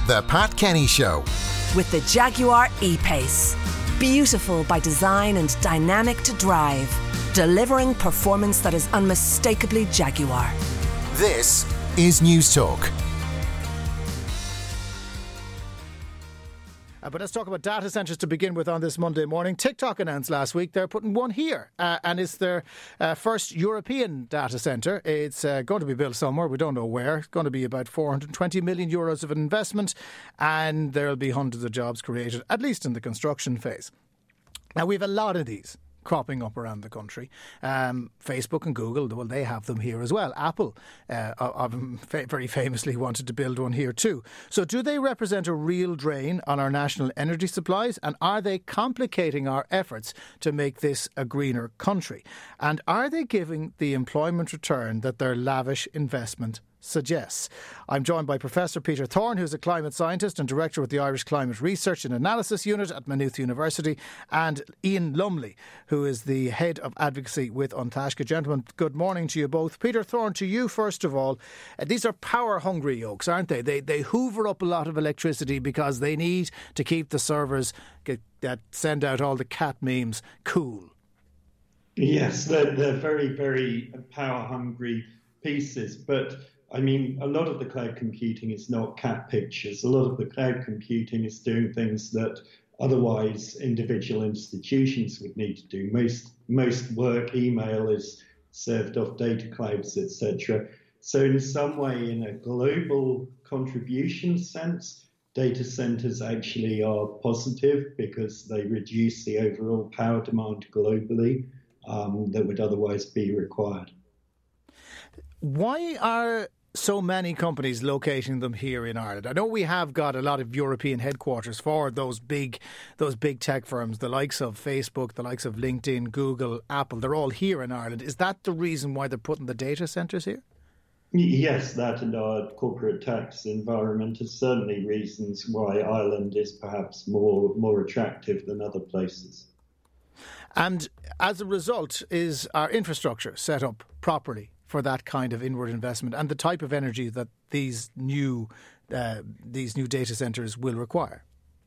The Pat Kenny Show. With the Jaguar E-Pace. Beautiful by design and dynamic to drive. Delivering performance that is unmistakably Jaguar. This is News Talk. But let's talk about data centres to begin with on this Monday morning. TikTok announced last week they're putting one here and it's their first European data centre. It's going to be built somewhere, we don't know where. It's going to be about 420 million euros of investment and there'll be hundreds of jobs created, at least in the construction phase. Now, we have a lot of these cropping up around the country. Facebook and Google, well, they have them here as well. Apple very famously wanted to build one here too. So do they represent a real drain on our national energy supplies? And are they complicating our efforts to make this a greener country? And are they giving the employment return that their lavish investment suggests? I'm joined by Professor Peter Thorne, who's a climate scientist and director with the Irish Climate Research and Analysis Unit at Maynooth University, and Ian Lumley, who is the head of advocacy with An Taisce. Gentlemen, good morning to you both. Peter Thorne, to you first of all. These are power-hungry yokes, aren't they? They hoover up a lot of electricity because they need to keep the servers that send out all the cat memes cool. Yes, they're very, very power-hungry pieces, but I mean, a lot of the cloud computing is not cat pictures. A lot of the cloud computing is doing things that otherwise individual institutions would need to do. Most work, email is served off data clouds, etc. So in some way, in a global contribution sense, data centers actually are positive because they reduce the overall power demand globally that would otherwise be required. Why are so many companies locating them here in Ireland? I know we have got a lot of European headquarters for those big tech firms, the likes of Facebook, the likes of LinkedIn, Google, Apple. They're all here in Ireland. Is that the reason why they're putting the data centres here? Yes, that and our corporate tax environment are certainly reasons why Ireland is perhaps more attractive than other places. And as a result, is our infrastructure set up properly for that kind of inward investment and the type of energy that these new data centres will require?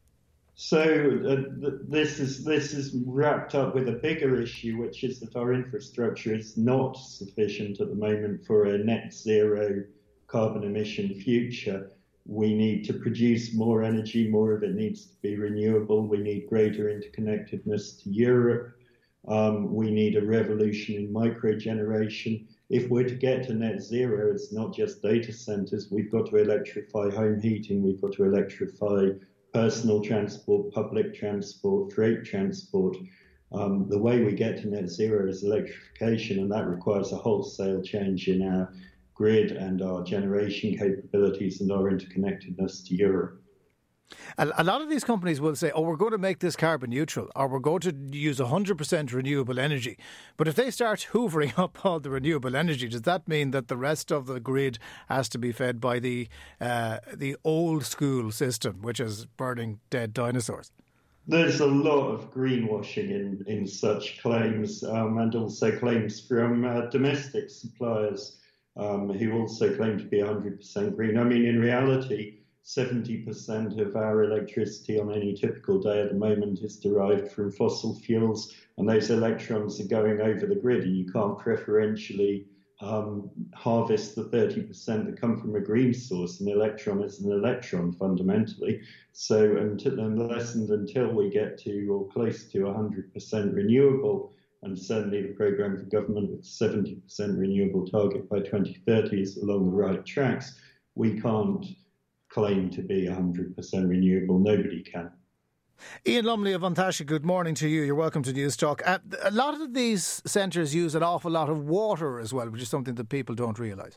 So this is wrapped up with a bigger issue, which is that our infrastructure is not sufficient at the moment for a net zero carbon emission future. We need to produce more energy, more of it needs to be renewable. We need greater interconnectedness to Europe. We need a revolution in microgeneration. If we're to get to net zero, it's not just data centres. We've got to electrify home heating. We've got to electrify personal transport, public transport, freight transport. The way we get to net zero is electrification, and that requires a wholesale change in our grid and our generation capabilities and our interconnectedness to Europe. A lot of these companies will say, we're going to make this carbon neutral, or we're going to use 100% renewable energy. But if they start hoovering up all the renewable energy, does that mean that the rest of the grid has to be fed by the old school system, which is burning dead dinosaurs? There's a lot of greenwashing in such claims, and also claims from domestic suppliers who also claim to be 100% green. I mean, in reality, 70% of our electricity on any typical day at the moment is derived from fossil fuels, and those electrons are going over the grid, and you can't preferentially harvest the 30% that come from a green source. An electron is an electron fundamentally. So until we get to or close to 100% renewable, and certainly the programme for government with 70% renewable target by 2030 is along the right tracks, we can't claim to be 100% renewable. Nobody can. Ian Lumley of An Taisce, good morning to you. You're welcome to News Talk. A lot of these centres use an awful lot of water as well, which is something that people don't realise.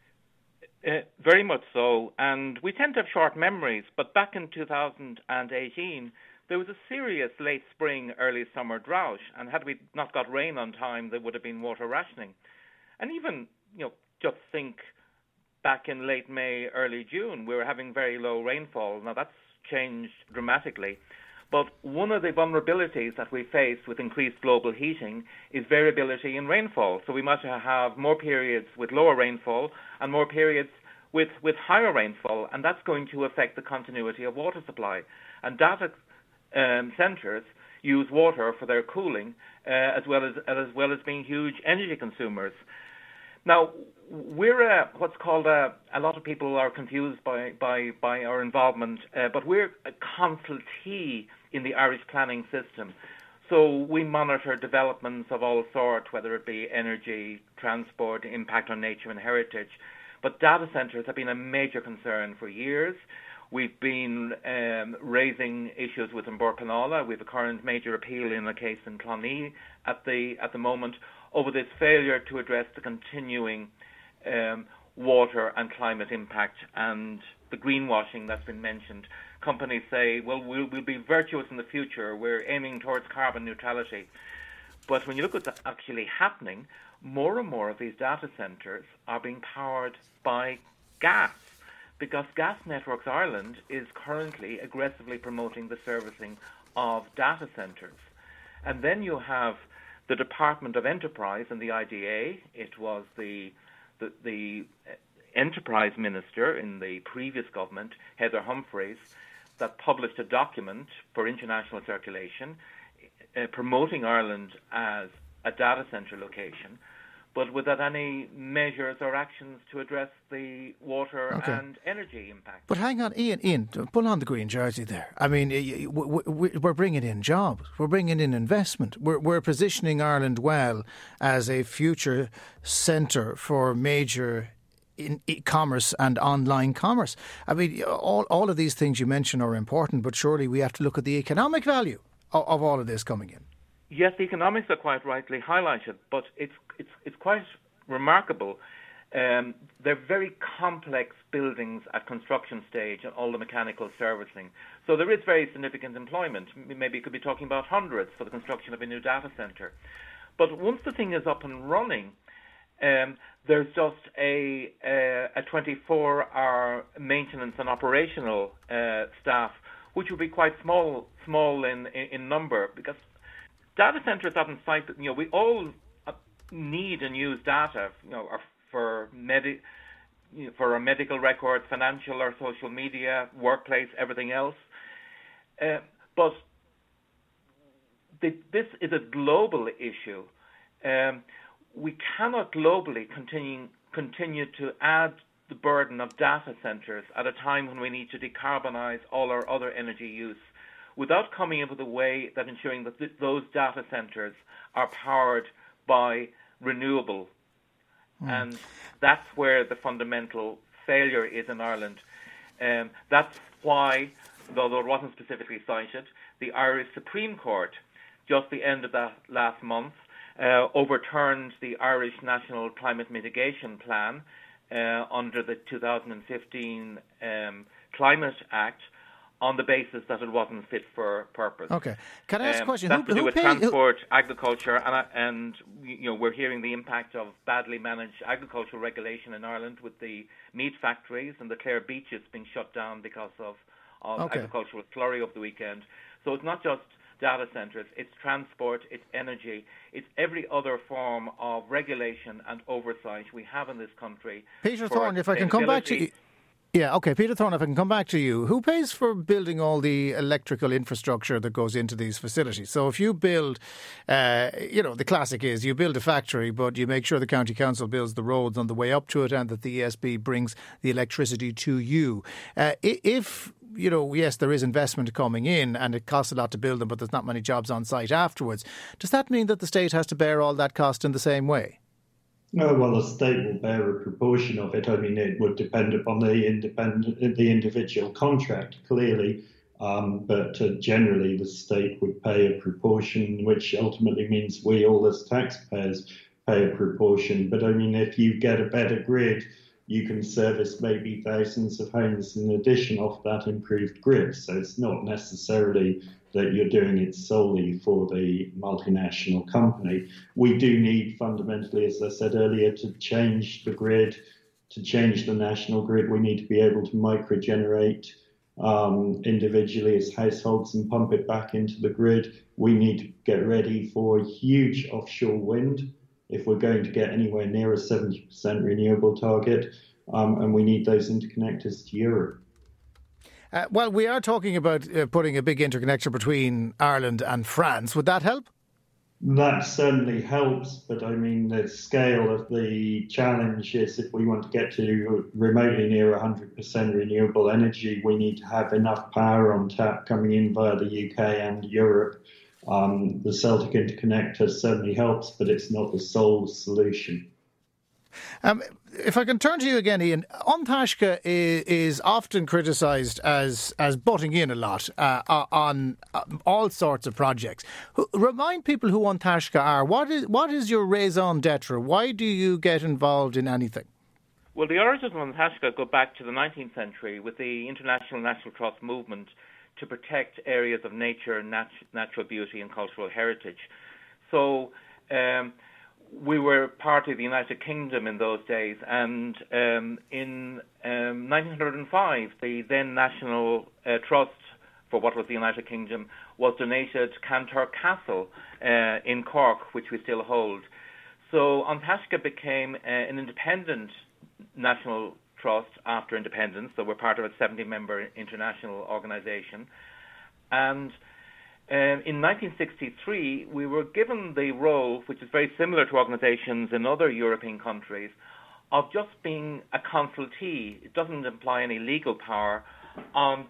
Very much so. And we tend to have short memories. But back in 2018, there was a serious late spring, early summer drought. And had we not got rain on time, there would have been water rationing. And even, just think back in late May, early June, we were having very low rainfall. Now, that's changed dramatically. But one of the vulnerabilities that we face with increased global heating is variability in rainfall. So we might have more periods with lower rainfall and more periods with higher rainfall, and that's going to affect the continuity of water supply. And data centres use water for their cooling, as well as being huge energy consumers. Now, we're what's called a lot of people are confused by our involvement, but we're a consultee in the Irish planning system. So we monitor developments of all sorts, whether it be energy, transport, impact on nature and heritage. But data centres have been a major concern for years. We've been raising issues with Bord Pleanála. We have a current major appeal in a case in Clonee at the moment over this failure to address the continuing water and climate impact and the greenwashing that's been mentioned. Companies say, well, we'll be virtuous in the future. We're aiming towards carbon neutrality. But when you look at what's actually happening, more and more of these data centres are being powered by gas, because Gas Networks Ireland is currently aggressively promoting the servicing of data centres. And then you have the Department of Enterprise and the IDA. It was the Enterprise Minister in the previous government, Heather Humphreys, that published a document for international circulation promoting Ireland as a data centre location, but without any measures or actions to address the water and energy impact. But hang on, Ian, pull on the green jersey there. I mean, we're bringing in jobs, we're bringing in investment, we're positioning Ireland well as a future centre for major in e-commerce and online commerce. I mean, all of these things you mentioned are important, but surely we have to look at the economic value of all of this coming in. Yes, the economics are quite rightly highlighted, but it's quite remarkable. They're very complex buildings at construction stage and all the mechanical servicing. So there is very significant employment. Maybe you could be talking about hundreds for the construction of a new data centre. But once the thing is up and running, there's just a 24-hour maintenance and operational staff, which will be quite small in number, because data centres on site, we all need and use data, for our medical records, financial or social media, workplace, everything else. But this is a global issue. We cannot globally continue to add the burden of data centres at a time when we need to decarbonise all our other energy use, without coming up with a way that ensuring that those data centres are powered by renewable. And that's where the fundamental failure is in Ireland. That's why, though it wasn't specifically cited, the Irish Supreme Court, just the end of that last month, overturned the Irish National Climate Mitigation Plan under the 2015 Climate Act, on the basis that it wasn't fit for purpose. Okay. Can I ask a question? That's to do with transport, agriculture, and we're hearing the impact of badly managed agricultural regulation in Ireland with the meat factories and the Clare beaches being shut down because of agricultural slurry over the weekend. So it's not just data centres, it's transport, it's energy, it's every other form of regulation and oversight we have in this country. Peter Thorne, if I can come back to you. Yeah, OK. Peter Thorne, if I can come back to you. Who pays for building all the electrical infrastructure that goes into these facilities? So if you build, the classic is you build a factory, but you make sure the county council builds the roads on the way up to it and that the ESB brings the electricity to you. If yes, there is investment coming in and it costs a lot to build them, but there's not many jobs on site afterwards. Does that mean that the state has to bear all that cost in the same way? No, well, the state will bear a proportion of it. I mean, it would depend upon the individual contract, clearly. But generally, the state would pay a proportion, which ultimately means we all as taxpayers pay a proportion. But I mean, if you get a better grid, you can service maybe thousands of homes in addition of that improved grid. So it's not necessarily that you're doing it solely for the multinational company. We do need fundamentally, as I said earlier, to change the grid, to change the national grid. We need to be able to microgenerate individually as households and pump it back into the grid. We need to get ready for huge offshore wind if we're going to get anywhere near a 70% renewable target. and we need those interconnectors to Europe. Well, we are talking about putting a big interconnection between Ireland and France. Would that help? That certainly helps, but I mean, the scale of the challenge is if we want to get to remotely near 100% renewable energy, we need to have enough power on tap coming in via the UK and Europe. The Celtic interconnector certainly helps, but it's not the sole solution. If I can turn to you again, Ian, An Taisce is often criticised as butting in a lot on all sorts of projects. Remind people who An Taisce are. What is your raison d'etre? Why do you get involved in anything? Well, the origins of An Taisce go back to the 19th century with the International National Trust movement to protect areas of nature, natural beauty and cultural heritage. So we were part of the United Kingdom in those days, and in 1905, the then National Trust for what was the United Kingdom was donated Cantor Castle in Cork, which we still hold. So An Taisce became an independent national trust after independence, so we're part of a 70-member international organisation. And in 1963, we were given the role, which is very similar to organisations in other European countries, of just being a consultee. It doesn't imply any legal power on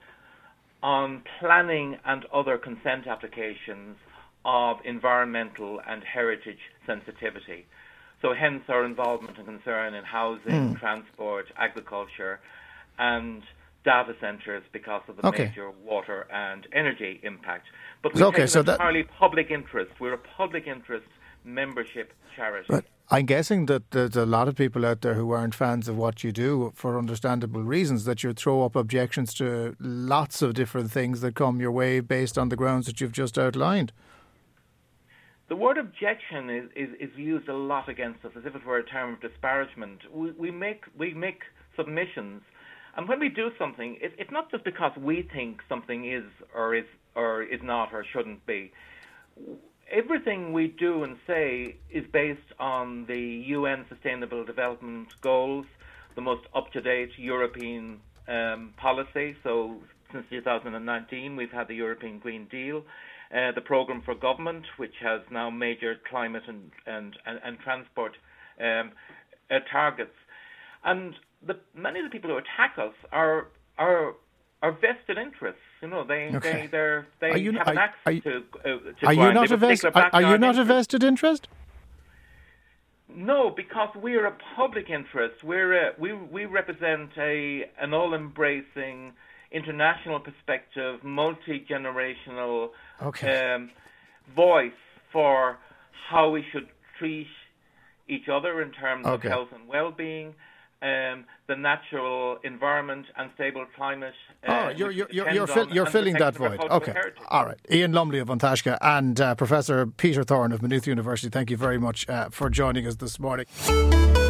planning and other consent applications of environmental and heritage sensitivity. So hence our involvement and concern in housing, transport, agriculture, and data centres because of the major water and energy impact. But we take an entirely public interest. We're a public interest membership charity. But I'm guessing that there's a lot of people out there who aren't fans of what you do for understandable reasons, that you throw up objections to lots of different things that come your way based on the grounds that you've just outlined. The word objection is used a lot against us as if it were a term of disparagement. We make submissions, and when we do something, it's not just because we think something is or is not or shouldn't be. Everything we do and say is based on the UN Sustainable Development Goals, the most up-to-date European policy. So since 2019, we've had the European Green Deal. The programme for government, which has now major climate and transport targets, and many of the people who attack us are vested interests. You know, they have an access to. Are you not a vested interest? No, because we are a public interest. We represent an all-embracing, international perspective, multi-generational voice for how we should treat each other in terms of health and well-being, the natural environment and stable climate. You're filling that void. Okay, heritage. All right. Ian Lumley of An Taisce and Professor Peter Thorne of Maynooth University, thank you very much for joining us this morning.